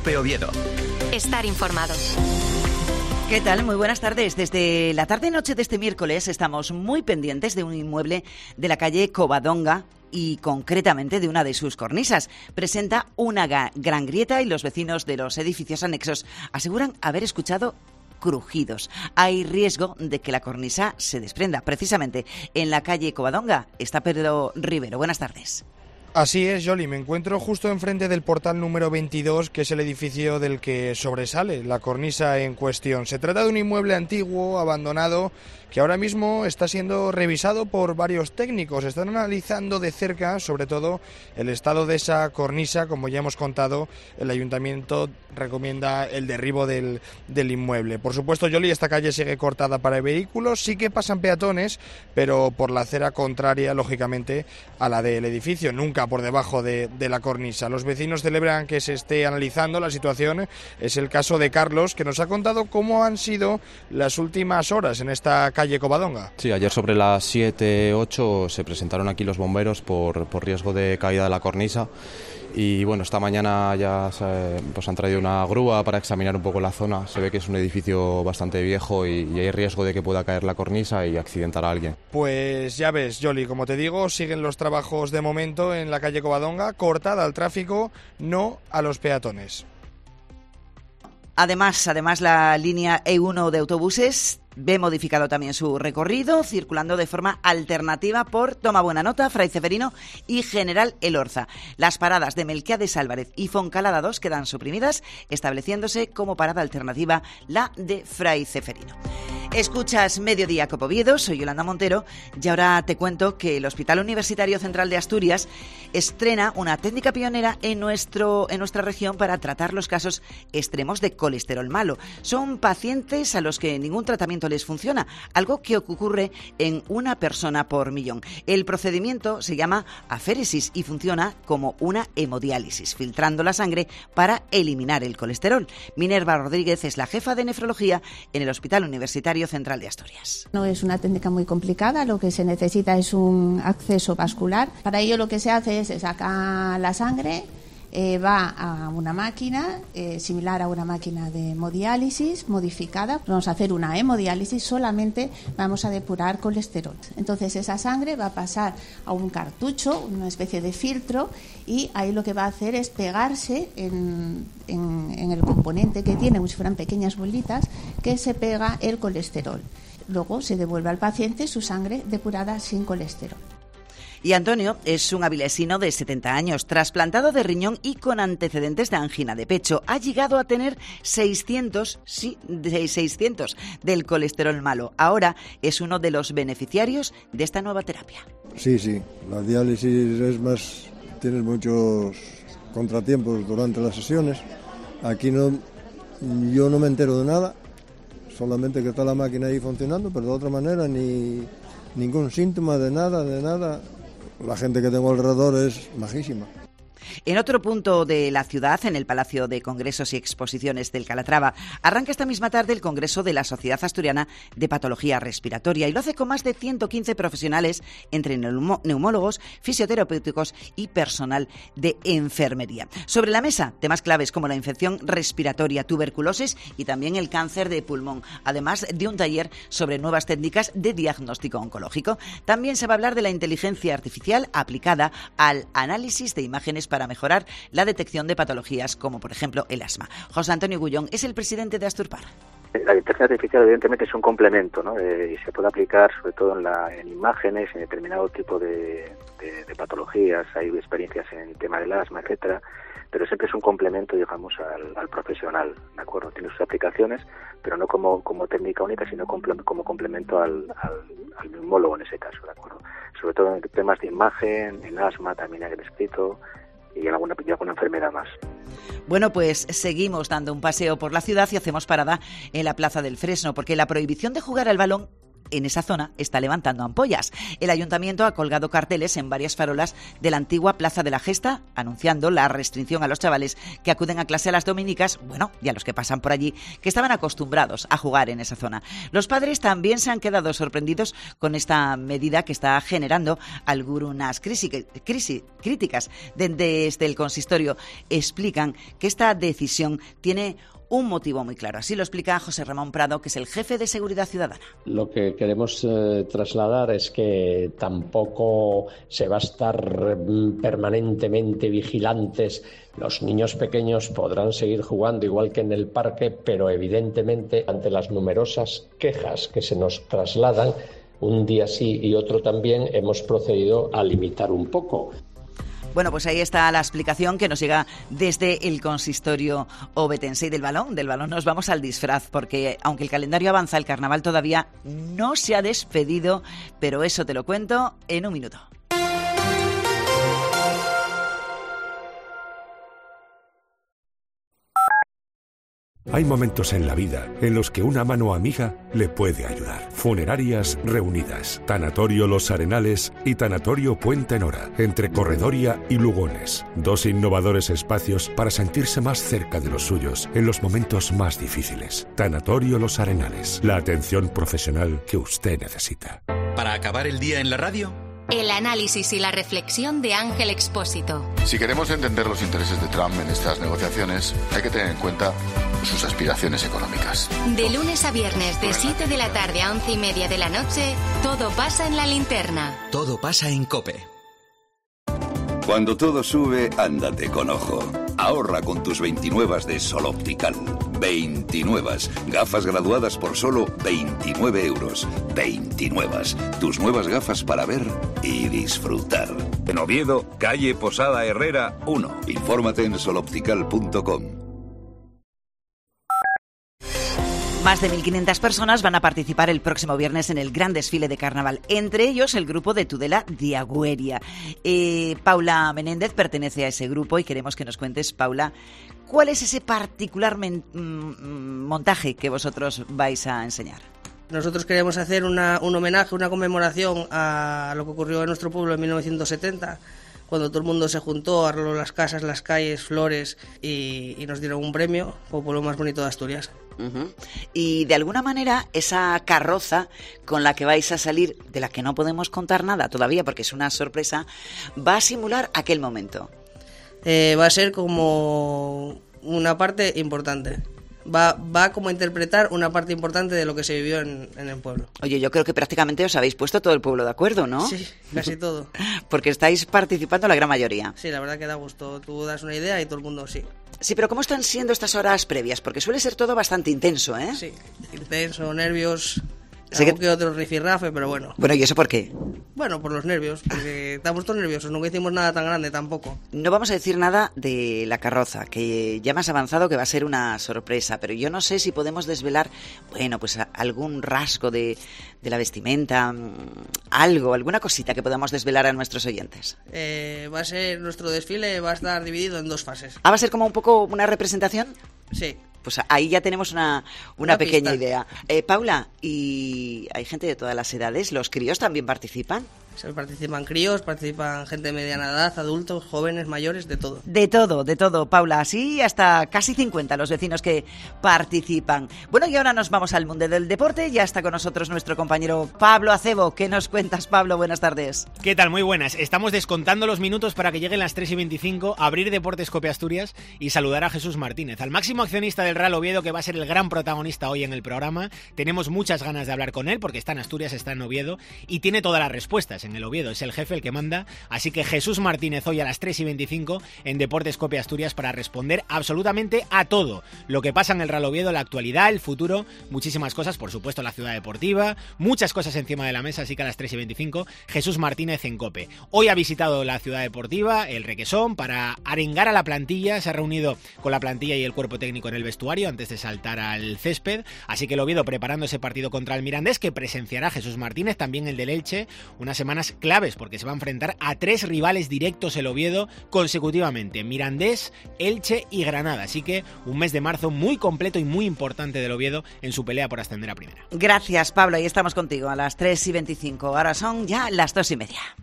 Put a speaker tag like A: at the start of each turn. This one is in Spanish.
A: COPE Oviedo.
B: Estar informado.
C: ¿Qué tal? Muy buenas tardes. Desde la tarde-noche de este miércoles estamos muy pendientes de un inmueble de la calle Covadonga y concretamente de una de sus cornisas. Presenta una gran grieta y los vecinos de los edificios anexos aseguran haber escuchado crujidos. Hay riesgo de que la cornisa se desprenda. Precisamente en la calle Covadonga está Pedro Rivero. Buenas tardes.
D: Así es, Yoli, me encuentro justo enfrente del portal número 22, que es el edificio del que sobresale la cornisa en cuestión. Se trata de un inmueble antiguo, abandonado, que ahora mismo está siendo revisado por varios técnicos. Están analizando de cerca, sobre todo, el estado de esa cornisa. Como ya hemos contado, el ayuntamiento recomienda el derribo del inmueble. Por supuesto, Yoli, esta calle sigue cortada para vehículos, sí que pasan peatones, pero por la acera contraria, lógicamente, a la del edificio, nunca por debajo de la cornisa. Los vecinos celebran que se esté analizando la situación. Es el caso de Carlos, que nos ha contado cómo han sido las últimas horas en esta calle Covadonga.
E: Sí, ayer sobre las 7, 8 se presentaron aquí los bomberos por riesgo de caída de la cornisa. Y bueno, esta mañana ya pues han traído una grúa para examinar un poco la zona. Se ve que es un edificio bastante viejo y hay riesgo de que pueda caer la cornisa y accidentar a alguien. Pues ya ves, Yoli, como te digo, siguen los trabajos de momento en la calle Covadonga, cortada al tráfico, no a los peatones.
C: Además, la línea E1 de autobuses ve modificado también su recorrido, circulando de forma alternativa por Toma Buena Nota, Fray Ceferino y General Elorza. Las paradas de Melquiades Álvarez y Foncalada 2 quedan suprimidas, estableciéndose como parada alternativa la de Fray Ceferino. Escuchas Mediodía Cope Oviedo, soy Yolanda Montero y ahora te cuento que el Hospital Universitario Central de Asturias estrena una técnica pionera en nuestra región para tratar los casos extremos de colesterol malo. Son pacientes a los que ningún tratamiento les funciona, algo que ocurre en una persona por millón. El procedimiento se llama aféresis y funciona como una hemodiálisis, filtrando la sangre para eliminar el colesterol. Minerva Rodríguez es la jefa de nefrología en el Hospital Universitario Central de Asturias.
F: No es una técnica muy complicada, lo que se necesita es un acceso vascular. Para ello lo que se hace es sacar la sangre, va a una máquina similar a una máquina de hemodiálisis modificada. Vamos a hacer una hemodiálisis, solamente vamos a depurar colesterol. Entonces esa sangre va a pasar a un cartucho, una especie de filtro, y ahí lo que va a hacer es pegarse en el componente que tiene, como si fueran pequeñas bolitas, que se pega el colesterol. Luego se devuelve al paciente su sangre depurada sin colesterol.
C: Y Antonio es un avilesino de 70 años, trasplantado de riñón y con antecedentes de angina de pecho. Ha llegado a tener 600 del colesterol malo. Ahora es uno de los beneficiarios de esta nueva terapia.
G: Sí, la diálisis tienes muchos contratiempos durante las sesiones. Aquí yo no me entero de nada, solamente que está la máquina ahí funcionando, pero de otra manera ningún síntoma de nada. La gente que tengo alrededor es majísima.
C: En otro punto de la ciudad, en el Palacio de Congresos y Exposiciones del Calatrava, arranca esta misma tarde el Congreso de la Sociedad Asturiana de Patología Respiratoria y lo hace con más de 115 profesionales, entre neumólogos, fisioterapéuticos y personal de enfermería. Sobre la mesa, temas claves como la infección respiratoria, tuberculosis y también el cáncer de pulmón, además de un taller sobre nuevas técnicas de diagnóstico oncológico. También se va a hablar de la inteligencia artificial aplicada al análisis de imágenes para mejorar la detección de patologías como, por ejemplo, el asma. José Antonio Gullón es el presidente de Asturpar.
H: La inteligencia artificial evidentemente es un complemento, ¿no? Y se puede aplicar sobre todo en imágenes, en determinado tipo de patologías. Hay experiencias en el tema del asma, etcétera, pero siempre es un complemento, digamos, al profesional, ¿de acuerdo? Tiene sus aplicaciones, pero no como técnica única, sino como complemento al neumólogo en ese caso, ¿de acuerdo? Sobre todo en temas de imagen, en asma también hay descrito, y alguna enfermedad más.
C: Bueno, pues seguimos dando un paseo por la ciudad y hacemos parada en la Plaza del Fresno, porque la prohibición de jugar al balón en esa zona está levantando ampollas. El ayuntamiento ha colgado carteles en varias farolas de la antigua Plaza de la Gesta, anunciando la restricción a los chavales que acuden a clase a las dominicas, bueno, y a los que pasan por allí, que estaban acostumbrados a jugar en esa zona. Los padres también se han quedado sorprendidos con esta medida que está generando algunas críticas. Desde el consistorio explican que esta decisión tiene un motivo muy claro. Así lo explica José Ramón Prado, que es el jefe de Seguridad Ciudadana.
A: Lo que queremos trasladar es que tampoco se va a estar permanentemente vigilantes. Los niños pequeños podrán seguir jugando igual que en el parque, pero evidentemente ante las numerosas quejas que se nos trasladan, un día sí y otro también, hemos procedido a limitar un poco.
C: Bueno, pues ahí está la explicación que nos llega desde el consistorio ovetense. Y del balón nos vamos al disfraz, porque aunque el calendario avanza, el carnaval todavía no se ha despedido, pero eso te lo cuento en un minuto.
I: Hay momentos en la vida en los que una mano amiga le puede ayudar. Funerarias Reunidas, Tanatorio Los Arenales y Tanatorio Puente Nora, entre Corredoria y Lugones. 2 innovadores espacios para sentirse más cerca de los suyos en los momentos más difíciles. Tanatorio Los Arenales, la atención profesional que usted necesita.
J: Para acabar el día en la radio,
B: el análisis y la reflexión de Ángel Expósito.
K: Si queremos entender los intereses de Trump en estas negociaciones, hay que tener en cuenta sus aspiraciones económicas.
B: De lunes a viernes, de 7 de la tarde a 11:30 de la noche, todo pasa en La Linterna.
J: Todo pasa en COPE.
L: Cuando todo sube, ándate con ojo. Ahorra con tus 29 de Sol Optical. 29. Gafas graduadas por solo 29 euros. 29. Tus nuevas gafas para ver y disfrutar.
M: En Oviedo, calle Posada Herrera 1.
L: Infórmate en soloptical.com.
C: Más de 1.500 personas van a participar el próximo viernes en el gran desfile de carnaval, entre ellos el grupo de Tudela de Agüeria. Paula Menéndez pertenece a ese grupo y queremos que nos cuentes, Paula, ¿cuál es ese particular montaje que vosotros vais a enseñar?
N: Nosotros queremos hacer un homenaje, una conmemoración a lo que ocurrió en nuestro pueblo en 1970, cuando todo el mundo se juntó, arregló las casas, las calles, flores y nos dieron un premio como pueblo más bonito de Asturias.
C: Uh-huh. Y de alguna manera esa carroza con la que vais a salir, de la que no podemos contar nada todavía porque es una sorpresa, va a simular aquel momento.
N: Va a ser como una parte importante. Va como a interpretar una parte importante de lo que se vivió en el pueblo.
C: Oye, yo creo que prácticamente os habéis puesto todo el pueblo de acuerdo, ¿no?
N: Sí, casi todo.
C: Porque estáis participando la gran mayoría.
N: Sí, la verdad que da gusto. Tú das una idea y todo el mundo sí.
C: Sí, pero ¿cómo están siendo estas horas previas? Porque suele ser todo bastante intenso, ¿eh?
N: Sí, intenso, nervios, algo que otro rifirrafe, pero bueno.
C: Bueno, ¿y eso por qué?
N: Bueno, por los nervios, porque estamos todos nerviosos, nunca hicimos nada tan grande tampoco.
C: No vamos a decir nada de la carroza, que ya más avanzado que va a ser una sorpresa, pero yo no sé si podemos desvelar, bueno, pues algún rasgo de la vestimenta, alguna cosita que podamos desvelar a nuestros oyentes.
N: Va a ser, nuestro desfile va a estar dividido en 2 fases.
C: ¿Va a ser como un poco una representación?
N: Sí.
C: Pues ahí ya tenemos una pequeña idea. Paula, ¿y hay gente de todas las edades? ¿Los críos también participan?
N: Sí, participan críos, participan gente de mediana edad, adultos, jóvenes, mayores, de todo.
C: De todo, Paula. Así hasta casi 50 los vecinos que participan. Bueno, y ahora nos vamos al mundo del deporte. Ya está con nosotros nuestro compañero Pablo Acebo. ¿Qué nos cuentas, Pablo? Buenas tardes.
O: ¿Qué tal? Muy buenas. Estamos descontando los minutos para que lleguen las 3:25, abrir Deportes Cope Asturias y saludar a Jesús Martínez, al máximo accionista del Real Oviedo, que va a ser el gran protagonista hoy en el programa. Tenemos muchas ganas de hablar con él porque está en Asturias, está en Oviedo y tiene todas las respuestas en el Oviedo. Es el jefe, el que manda. Así que Jesús Martínez hoy a las 3:25 en Deportes Cope Asturias para responder absolutamente a todo lo que pasa en el Real Oviedo, la actualidad, el futuro, muchísimas cosas, por supuesto la ciudad deportiva, muchas cosas encima de la mesa, así que a las 3:25 Jesús Martínez en Cope. Hoy ha visitado la ciudad deportiva, el Requesón, para arengar a la plantilla, se ha reunido con la plantilla y el cuerpo técnico en el vestuario antes de saltar al césped, así que el Oviedo preparando ese partido contra el Mirandés que presenciará Jesús Martínez, también el del Elche, una semana semanas claves, porque se va a enfrentar a 3 rivales directos el Oviedo consecutivamente: Mirandés, Elche y Granada. Así que un mes de marzo muy completo y muy importante del Oviedo en su pelea por ascender a primera.
C: Gracias, Pablo. Y estamos contigo a las 3:25. Ahora son ya las 2:30.